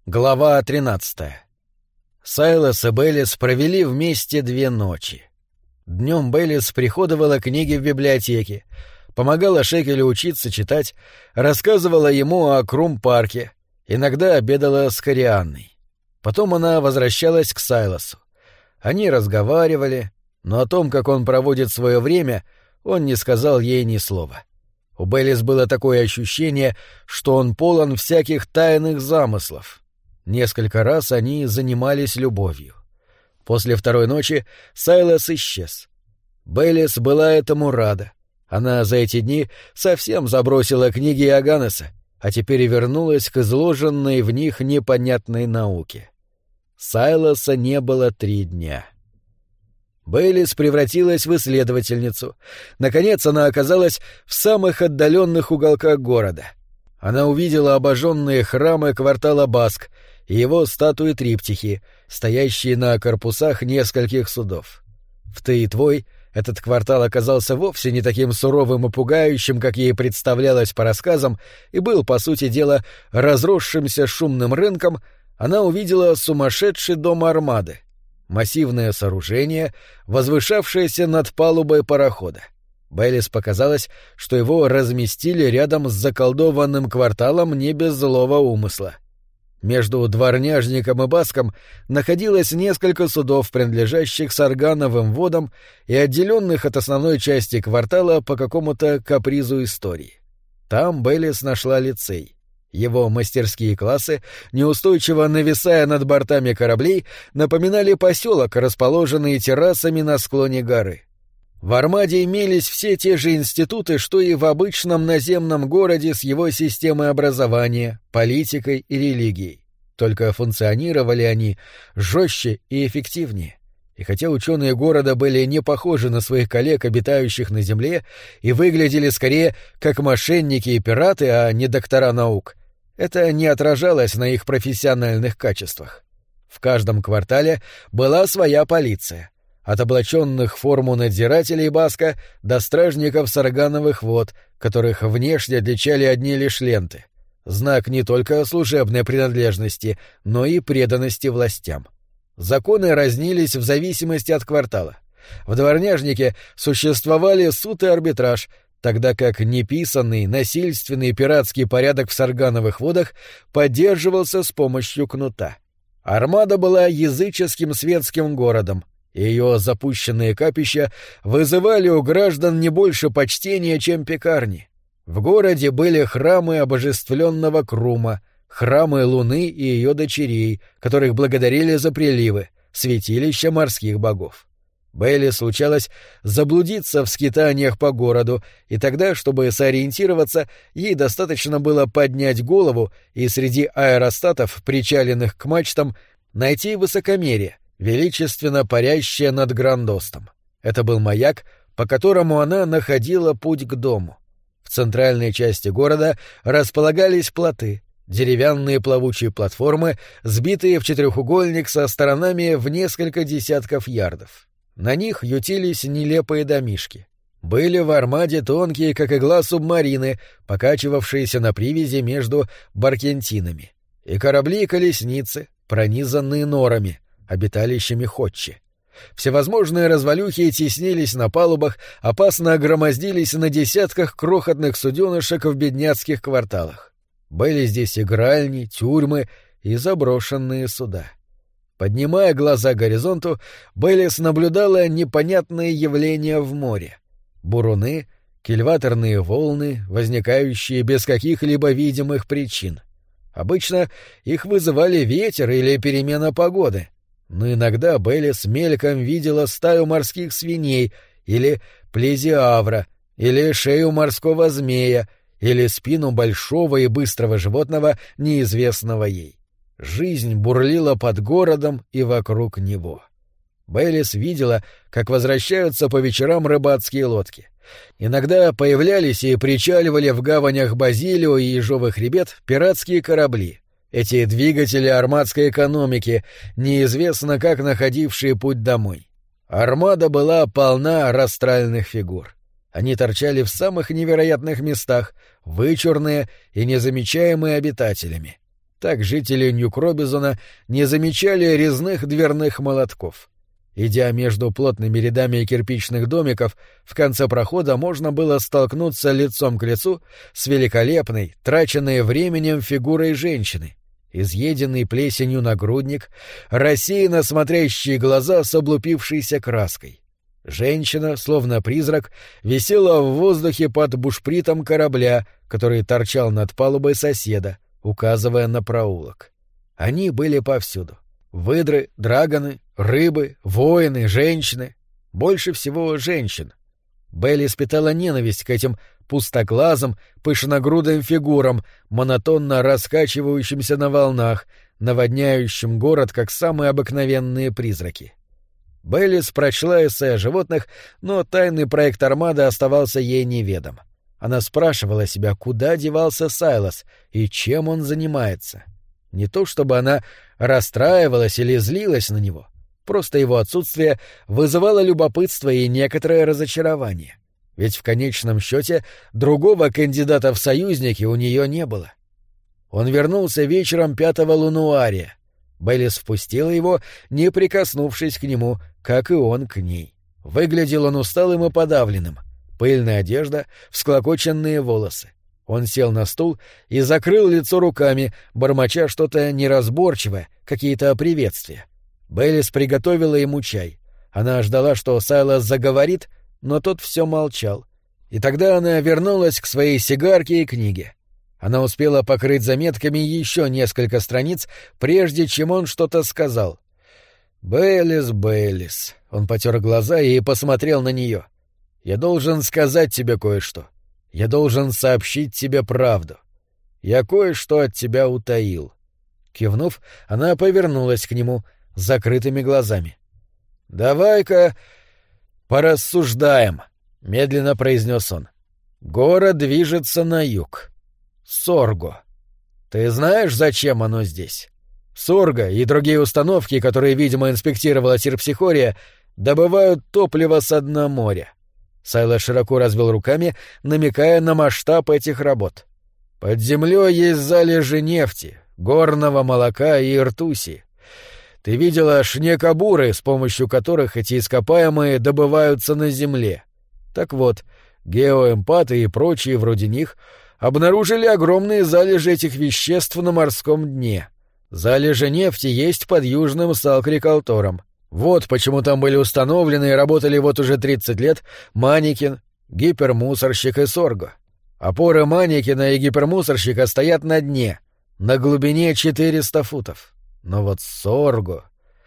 Глава 13. Сайлас и Беллис провели вместе 2 ночи. Днем Беллис приходовала книги в библиотеке, помогала Шекелю учиться читать, рассказывала ему о Крум-парке, иногда обедала с Корианной. Потом она возвращалась к Сайласу. Они разговаривали, но о том, как он проводит свое время, он не сказал ей ни слова. У Беллис было такое ощущение, что он полон всяких тайных замыслов. Несколько раз они занимались любовью. После 2-й ночи Сайлас исчез. Беллис была этому рада. Она за эти дни совсем забросила книги Иоганнеса, а теперь и вернулась к изложенной в них непонятной науке. Сайласа не было 3 дня. Беллис превратилась в исследовательницу. Наконец она оказалась в самых отдаленных уголках города. Она увидела обожженные храмы квартала Баск и его статуи-триптихи, стоящие на корпусах нескольких судов. В Таитвой этот квартал оказался вовсе не таким суровым и пугающим, как ей представлялось по рассказам, и был, по сути дела, разросшимся шумным рынком. Она увидела сумасшедший дом Армады, массивное сооружение, возвышавшееся над палубой парохода. Беллис показалось, что его разместили рядом с заколдованным кварталом не без злого умысла. Между Дворняжником и Баском находилось несколько судов, принадлежащих Саргановым водам и отделенных от основной части квартала по какому-то капризу истории. Там Беллис нашла лицей. Его мастерские классы, неустойчиво нависая над бортами кораблей, напоминали поселок, расположенный террасами на склоне горы. В Армаде имелись все те же институты, что и в обычном наземном городе с его системой образования, политикой и религией. Только функционировали они жестче и эффективнее. И хотя ученые города были не похожи на своих коллег, обитающих на Земле, и выглядели скорее как мошенники и пираты, а не доктора наук, это не отражалось на их профессиональных качествах. В каждом квартале была своя полиция. От облаченных в форму надзирателей Баска до стражников Саргановых вод, которых внешне отличали одни лишь ленты. Знак не только служебной принадлежности, но и преданности властям. Законы разнились в зависимости от квартала. В Дворняжнике существовали суд и арбитраж, тогда как неписанный, насильственный пиратский порядок в Саргановых водах поддерживался с помощью кнута. Армада была языческим светским городом, и ее запущенные капища вызывали у граждан не больше почтения, чем пекарни. В городе были храмы обожествленного Крума, храмы Луны и ее дочерей, которых благодарили за приливы, святилища морских богов. Белли случалось заблудиться в скитаниях по городу, и тогда, чтобы сориентироваться, ей достаточно было поднять голову и среди аэростатов, причаленных к мачтам, найти высокомерие, величественно парящее над Грандостом. Это был маяк, по которому она находила путь к дому. В центральной части города располагались плоты, деревянные плавучие платформы, сбитые в четырехугольник со сторонами в несколько десятков ярдов. На них ютились нелепые домишки. Были в Армаде тонкие, как игла, субмарины, покачивавшиеся на привязи между баркентинами, и корабли-колесницы, пронизанные норами, обиталищами Хотчи. Всевозможные развалюхи теснились на палубах, опасно громоздились на десятках крохотных суденышек в бедняцких кварталах. Были здесь игральни, тюрьмы и заброшенные суда. Поднимая глаза к горизонту, Беллис наблюдала непонятные явления в море. Буруны, кильваторные волны, возникающие без каких-либо видимых причин. Обычно их вызывали ветер или перемена погоды, но иногда Беллис мельком видела стаю морских свиней или плезиавра, или шею морского змея, или спину большого и быстрого животного, неизвестного ей. Жизнь бурлила под городом и вокруг него. Беллис видела, как возвращаются по вечерам рыбацкие лодки. Иногда появлялись и причаливали в гаванях Базилио и Ежовых Хребет пиратские корабли. Эти двигатели армадской экономики, неизвестно как находившие путь домой. Армада была полна растральных фигур. Они торчали в самых невероятных местах, вычурные и незамечаемые обитателями. так жители Нью-Кробизона не замечали резных дверных молотков. Идя между плотными рядами кирпичных домиков, в конце прохода можно было столкнуться лицом к лицу с великолепной, траченной временем фигурой женщины, изъеденный плесенью нагрудник, рассеянно смотрящие глаза с облупившейся краской. Женщина, словно призрак, висела в воздухе под бушпритом корабля, который торчал над палубой соседа, указывая на проулок. Они были повсюду. Выдры, драгоны, рыбы, воины, женщины. Больше всего женщин. Белли испытала ненависть к этим пустоглазым, пышногрудым фигурам, монотонно раскачивающимся на волнах, наводняющим город, как самые обыкновенные призраки. Беллис прочла эссе о животных, но тайный проект Армады оставался ей неведом. Она спрашивала себя, куда девался Сайлас и чем он занимается. Не то чтобы она расстраивалась или злилась на него, просто его отсутствие вызывало любопытство и некоторое разочарование. Ведь в конечном счете другого кандидата в союзники у нее не было. Он вернулся вечером 5-го лунуария. Беллис впустила его, не прикоснувшись к нему, как и он к ней. Выглядел он усталым и подавленным. Пыльная одежда, всклокоченные волосы. Он сел на стул и закрыл лицо руками, бормоча что-то неразборчивое, какие-то приветствия. Беллис приготовила ему чай. Она ждала, что Сайлас заговорит, но тот все молчал. И тогда она вернулась к своей сигарке и книге. Она успела покрыть заметками еще несколько страниц, прежде чем он что-то сказал. «Беллис, Беллис», — он потер глаза и посмотрел на нее. «Я должен сказать тебе кое-что. Я должен сообщить тебе правду. Я кое-что от тебя утаил». Кивнув, она повернулась к нему с закрытыми глазами. «Давай-ка порассуждаем», — медленно произнес он. «Город движется на юг. Сорго. Ты знаешь, зачем оно здесь? Сорго и другие установки, которые, видимо, инспектировала Терпсихория, добывают топливо со дна моря». Сайлас широко развел руками, намекая на масштаб этих работ. «Под землей есть залежи нефти, горного молока и ртуси. Ты видела шнекобуры, с помощью которых эти ископаемые добываются на земле. Так вот, геоэмпаты и прочие вроде них обнаружили огромные залежи этих веществ на морском дне. Залежи нефти есть под Южным Салкрикалтором. Вот почему там были установлены и работали вот уже 30 лет Манекин, гипермусорщик и Сорго. Опоры Манекина и гипермусорщика стоят на дне, на глубине 400 футов. Но вот Сорго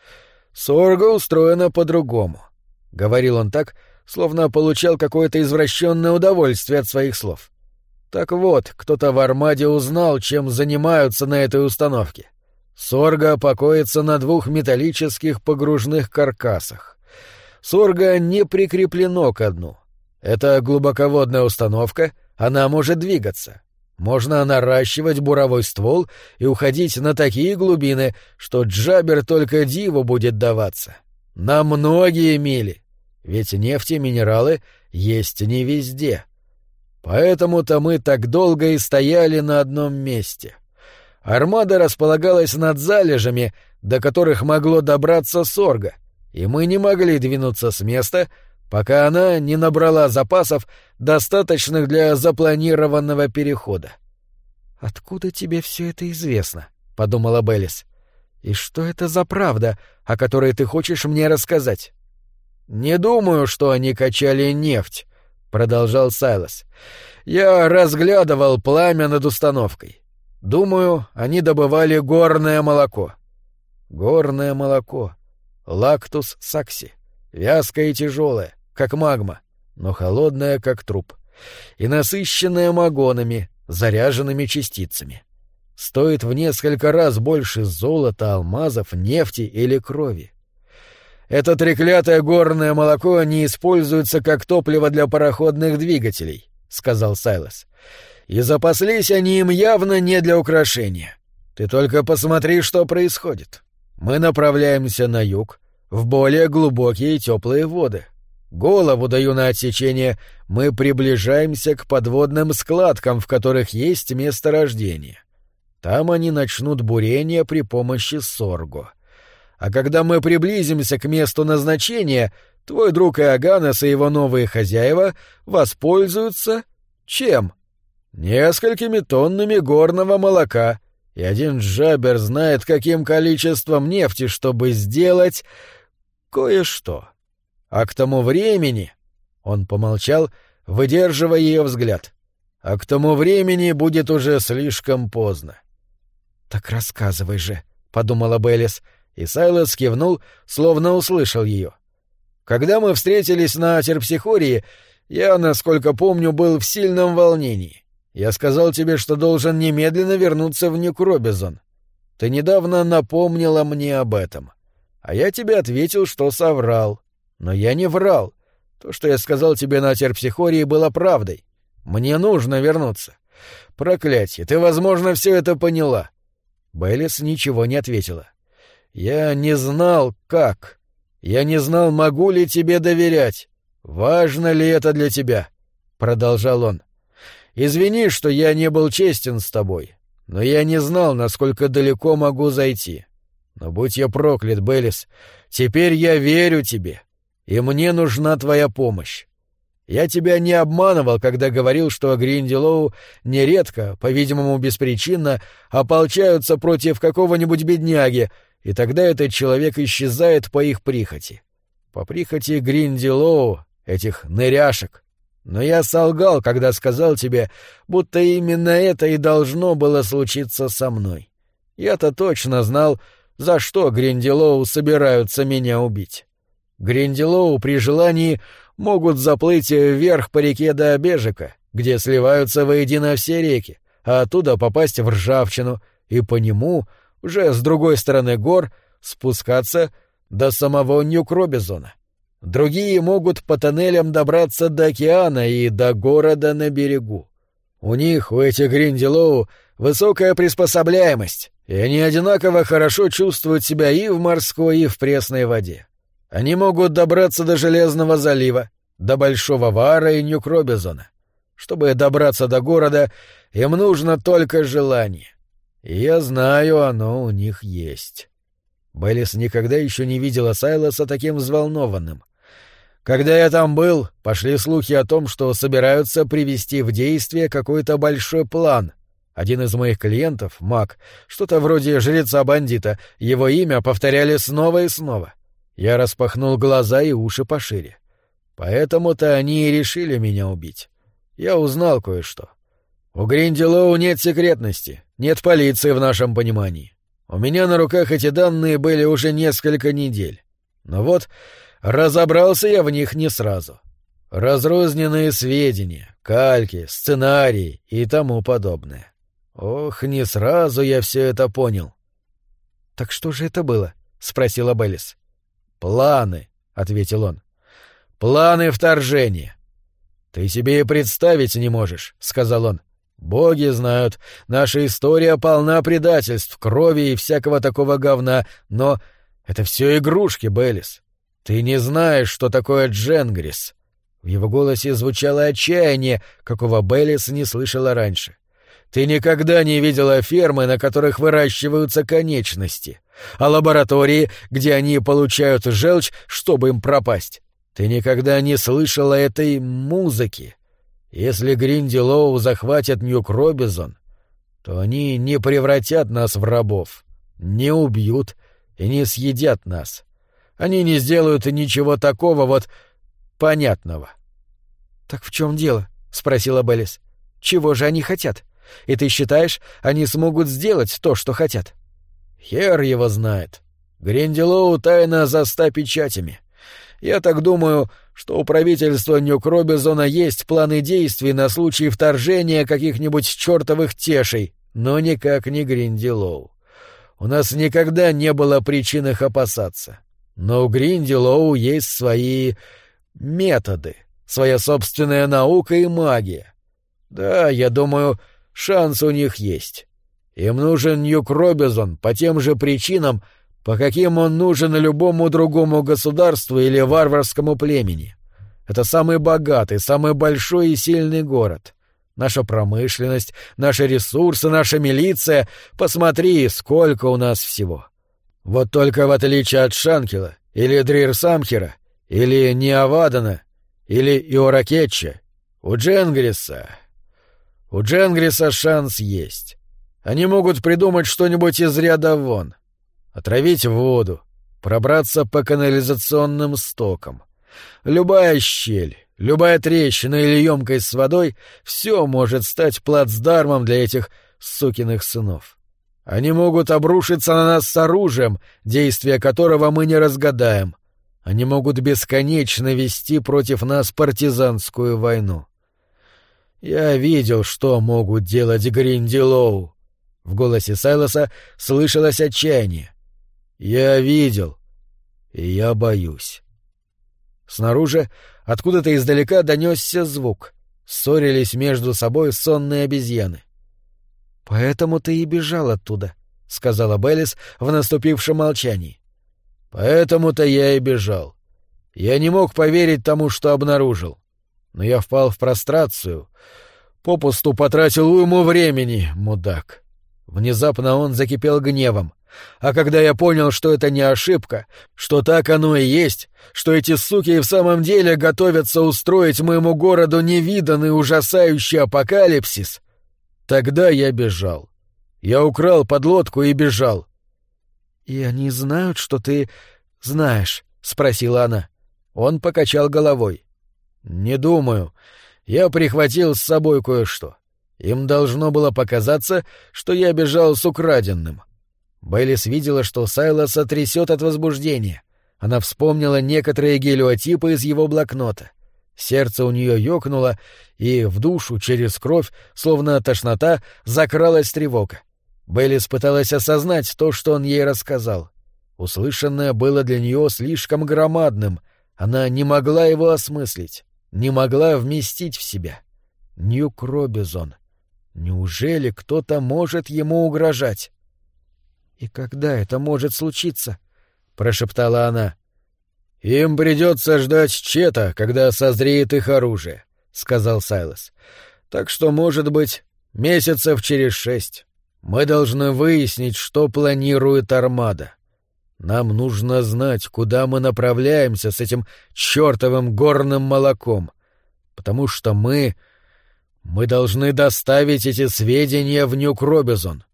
устроено по-другому. Говорил он так, словно получал какое-то извращенное удовольствие от своих слов. Так вот, кто-то в Армаде узнал, чем занимаются на этой установке. Сорго покоится на 2 металлических погружных каркасах. Сорго не прикреплено ко дну. Это глубоководная установка, она может двигаться. Можно наращивать буровой ствол и уходить на такие глубины, что Джабер только диву будет даваться. На многие мили. Ведь нефть и минералы есть не везде. Поэтому-то мы так долго и стояли на одном месте. Армада располагалась над залежами, до которых могло добраться Сорго, и мы не могли двинуться с места, пока она не набрала запасов, достаточных для запланированного перехода. «Откуда тебе все это известно?» — подумала Беллис. «И что это за правда, о которой ты хочешь мне рассказать?» «Не думаю, что они качали нефть», — продолжал Сайлас. «Я разглядывал пламя над установкой. Думаю, они добывали горное молоко». «Горное молоко. Лактус сакси. Вязкое и тяжелое, как магма, но холодное, как труп. И насыщенное магонами, заряженными частицами. Стоит в несколько раз больше золота, алмазов, нефти или крови. Это треклятое горное молоко не используется как топливо для пароходных двигателей», — сказал Сайлас. «И запаслись они им явно не для украшения. Ты только посмотри, что происходит. Мы направляемся на юг, в более глубокие теплые воды. Голову даю на отсечение, мы приближаемся к подводным складкам, в которых есть месторождение. Там они начнут бурение при помощи Сорго. А когда мы приблизимся к месту назначения, твой друг Иоганнес и его новые хозяева воспользуются... чем? Несколькими тоннами горного молока, и один джабер знает, каким количеством нефти, чтобы сделать кое-что. А к тому времени... Он помолчал, выдерживая ее взгляд. А к тому времени будет уже слишком поздно. «Так рассказывай же», — подумала Беллис, и Сайлос кивнул, словно услышал ее. «Когда мы встретились на Терпсихории, я, насколько помню, был в сильном волнении. Я сказал тебе, что должен немедленно вернуться в Нью-Кробизон. Ты недавно напомнила мне об этом. А я тебе ответил, что соврал. Но я не врал. То, что я сказал тебе на Терпсихории, было правдой. Мне нужно вернуться. Проклятье, ты, возможно, все это поняла». Беллис ничего не ответила. «Я не знал, как. Я не знал, могу ли тебе доверять. Важно ли это для тебя?» — продолжал он. «Извини, что я не был честен с тобой, но я не знал, насколько далеко могу зайти. Но будь я проклят, Беллис, теперь я верю тебе, и мне нужна твоя помощь. Я тебя не обманывал, когда говорил, что Гринделоу нередко, по-видимому, беспричинно, ополчаются против какого-нибудь бедняги, и тогда этот человек исчезает по их прихоти. По прихоти Гринделоу, этих ныряшек. Но я солгал, когда сказал тебе, будто именно это и должно было случиться со мной. Я-то точно знал, за что Гринделоу собираются меня убить. Гринделоу при желании могут заплыть вверх по реке до Бежика, где сливаются воедино все реки, а оттуда попасть в Ржавчину и по нему, уже с другой стороны гор, спускаться до самого Нью-Кробизона. Другие могут по тоннелям добраться до океана и до города на берегу. У них, у этих Гринделоу, высокая приспособляемость, и они одинаково хорошо чувствуют себя и в морской, и в пресной воде. Они могут добраться до Железного залива, до Большого Вара и Нью-Кробизона. Чтобы добраться до города, им нужно только желание. И я знаю, оно у них есть». Беллис никогда еще не видела Сайлоса таким взволнованным. «Когда я там был, пошли слухи о том, что собираются привести в действие какой-то большой план. Один из моих клиентов, маг, что-то вроде жреца-бандита, его имя повторяли снова и снова. Я распахнул глаза и уши пошире. Поэтому-то они и решили меня убить. Я узнал кое-что. У Гринделоу нет секретности, нет полиции в нашем понимании. У меня на руках эти данные были уже несколько недель. Но вот разобрался я в них не сразу. Разрозненные сведения, кальки, сценарии и тому подобное. Ох, не сразу я все это понял. — Так что же это было? — спросила Беллис. — Планы, — ответил он. — Планы вторжения. — Ты себе и представить не можешь, — сказал он. — Боги знают, наша история полна предательств, крови и всякого такого говна, но это все игрушки, Беллис. Ты не знаешь, что такое Дженгрис. В его голосе звучало отчаяние, какого Беллис не слышала раньше. Ты никогда не видела фермы, на которых выращиваются конечности, а лаборатории, где они получают желчь, чтобы им пропасть. Ты никогда не слышала этой музыки. Если Гринделоу захватят Нью-Кробизон, то они не превратят нас в рабов, не убьют и не съедят нас. Они не сделают ничего такого вот понятного. — Так в чем дело? — спросила Беллис. — Чего же они хотят? И ты считаешь, они смогут сделать то, что хотят? — Хер его знает. Гринделоу тайна за 100 печатями. Я так думаю, что у правительства Нью-Кробизона есть планы действий на случай вторжения каких-нибудь чертовых тешей, но никак не Гринделоу. У нас никогда не было причин их опасаться. Но у Гринделоу есть свои методы, своя собственная наука и магия. Да, я думаю, шанс у них есть. Им нужен Нью-Кробизон по тем же причинам, по каким он нужен любому другому государству или варварскому племени. Это самый богатый, самый большой и сильный город. наша промышленность, наши ресурсы, наша милиция. Посмотри, сколько у нас всего. Вот только в отличие от Шанкела, или Дрир-Самхера, или Ниавадана, или Иоракетча, у Дженгриса шанс есть. Они могут придумать что-нибудь из ряда вон. Отравить воду, пробраться по канализационным стокам. Любая щель, любая трещина или емкость с водой — все может стать плацдармом для этих сукиных сынов. Они могут обрушиться на нас с оружием, действия которого мы не разгадаем. Они могут бесконечно вести против нас партизанскую войну. Я видел, что могут делать Гриндилоу. В голосе Сайлоса слышалось отчаяние. Я видел, и я боюсь. Снаружи, откуда-то издалека донесся звук. Ссорились между собой сонные обезьяны. «Поэтому ты и бежал оттуда», — сказала Беллис в наступившем молчании. «Поэтому-то я и бежал. Я не мог поверить тому, что обнаружил. Но я впал в прострацию. Попусту потратил уйму времени, мудак». Внезапно он закипел гневом. А когда я понял, что это не ошибка, что так оно и есть, что эти суки и в самом деле готовятся устроить моему городу невиданный ужасающий апокалипсис, тогда я бежал. Я украл подлодку и бежал. — И они знают, что ты знаешь? — спросила она. Он покачал головой. — Не думаю. Я прихватил с собой кое-что. Им должно было показаться, что я бежал с украденным. Бейлис видела, что Сайлоса трясет от возбуждения. Она вспомнила некоторые гелиотипы из его блокнота. Сердце у нее ёкнуло, и в душу через кровь, словно тошнота, закралась тревога. Бейлис пыталась осознать то, что он ей рассказал. Услышанное было для нее слишком громадным. Она не могла его осмыслить, не могла вместить в себя. Ньюк-Робизон. Неужели кто-то может ему угрожать? «И когда это может случиться?» — прошептала она. «Им придется ждать Чета, когда созреет их оружие», — сказал Сайлос. «Так что, может быть, месяцев через 6. Мы должны выяснить, что планирует Армада. Нам нужно знать, куда мы направляемся с этим чёртовым горным молоком, потому что мы должны доставить эти сведения в Ньюк-Робизон».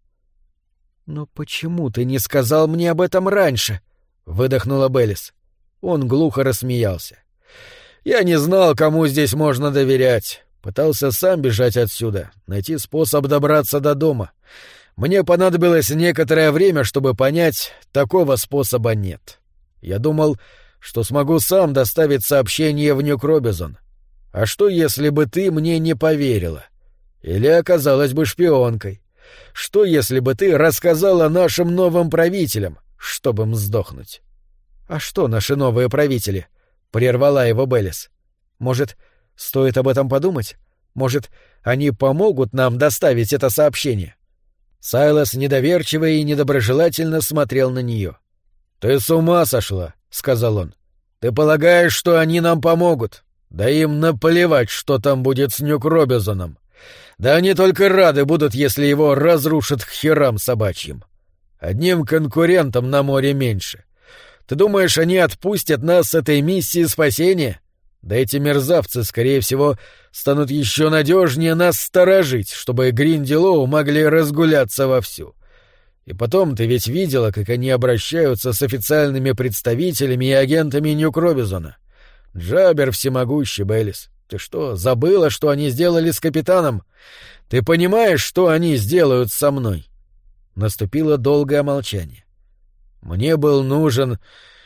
«Но почему ты не сказал мне об этом раньше?» — выдохнула Беллис. Он глухо рассмеялся. «Я не знал, кому здесь можно доверять. Пытался сам бежать отсюда, найти способ добраться до дома. Мне понадобилось некоторое время, чтобы понять, такого способа нет. Я думал, что смогу сам доставить сообщение в Ньюк-Робизон. А что, если бы ты мне не поверила? Или оказалась бы шпионкой? Что, если бы ты рассказала нашим новым правителям, чтобы им сдохнуть?» «А что наши новые правители?» — прервала его Беллис. «Может, стоит об этом подумать? Может, они помогут нам доставить это сообщение?» Сайлос недоверчиво и недоброжелательно смотрел на нее. «Ты с ума сошла», — сказал он. «Ты полагаешь, что они нам помогут? Да им наплевать, что там будет с Ньюк-Робизоном. Да они только рады будут, если его разрушат к херам собачьим. Одним конкурентом на море меньше. Ты думаешь, они отпустят нас с этой миссии спасения? Да эти мерзавцы, скорее всего, станут еще надежнее нас сторожить, чтобы Гриндилоу могли разгуляться вовсю. И потом ты ведь видела, как они обращаются с официальными представителями и агентами Ньюк-Робизона. Джабер всемогущий, Беллис. Ты что, забыла, что они сделали с капитаном? Ты понимаешь, что они сделают со мной?» Наступило долгое молчание. «Мне был нужен...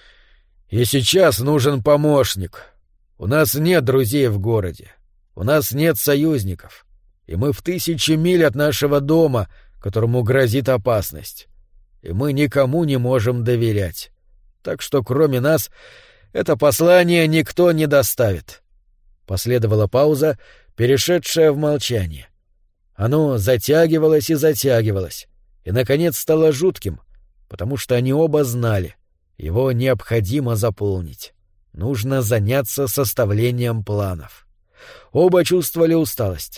и сейчас нужен помощник. У нас нет друзей в городе. У нас нет союзников. И мы в 1000 миль от нашего дома, которому грозит опасность. И мы никому не можем доверять. Так что кроме нас это послание никто не доставит». Последовала пауза, перешедшая в молчание. Оно затягивалось и затягивалось, и, наконец, стало жутким, потому что они оба знали, его необходимо заполнить. Нужно заняться составлением планов. Оба чувствовали усталость.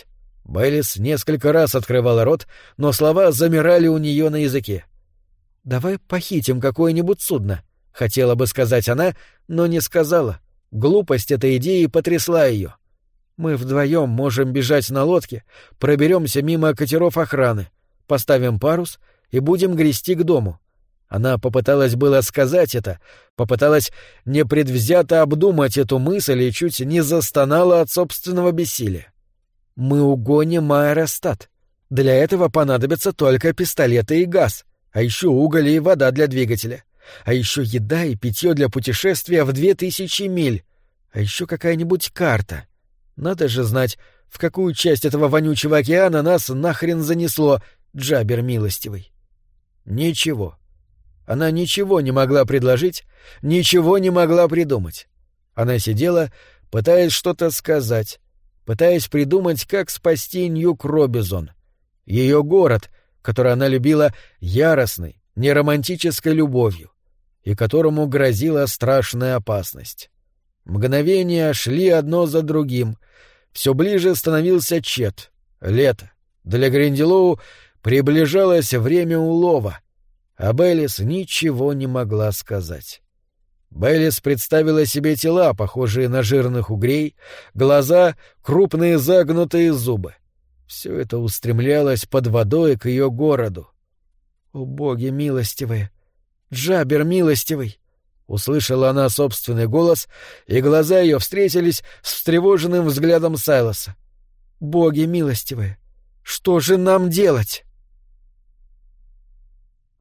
Бейлис несколько раз открывала рот, но слова замирали у нее на языке. «Давай похитим какое-нибудь судно», — хотела бы сказать она, но не сказала. Глупость этой идеи потрясла ее. «Мы вдвоем можем бежать на лодке, проберемся мимо катеров охраны, поставим парус и будем грести к дому». Она попыталась было сказать это, попыталась непредвзято обдумать эту мысль и чуть не застонала от собственного бессилия. «Мы угоним аэростат. Для этого понадобятся только пистолеты и газ, а еще уголь и вода для двигателя, а еще еда и питье для путешествия в 2000 миль, а еще какая-нибудь карта. Надо же знать, в какую часть этого вонючего океана нас нахрен занесло, Джабер милостивый». Ничего. Она ничего не могла предложить, ничего не могла придумать. Она сидела, пытаясь что-то сказать, пытаясь придумать, как спасти Ньюк-Робизон. Ее город, который она любила яростной, неромантической любовью, и которому грозила страшная опасность. Мгновения шли одно за другим. Все ближе становился Чет. Лето. Для Гринделоу приближалось время улова. А Бейлис ничего не могла сказать. Бейлис представила себе тела, похожие на жирных угрей, глаза, крупные загнутые зубы. Все это устремлялось под водой к ее городу. «О, боги милостивые! Джабер милостивый!» Услышала она собственный голос, и глаза ее встретились с встревоженным взглядом Сайлоса. «Боги милостивые! Что же нам делать?»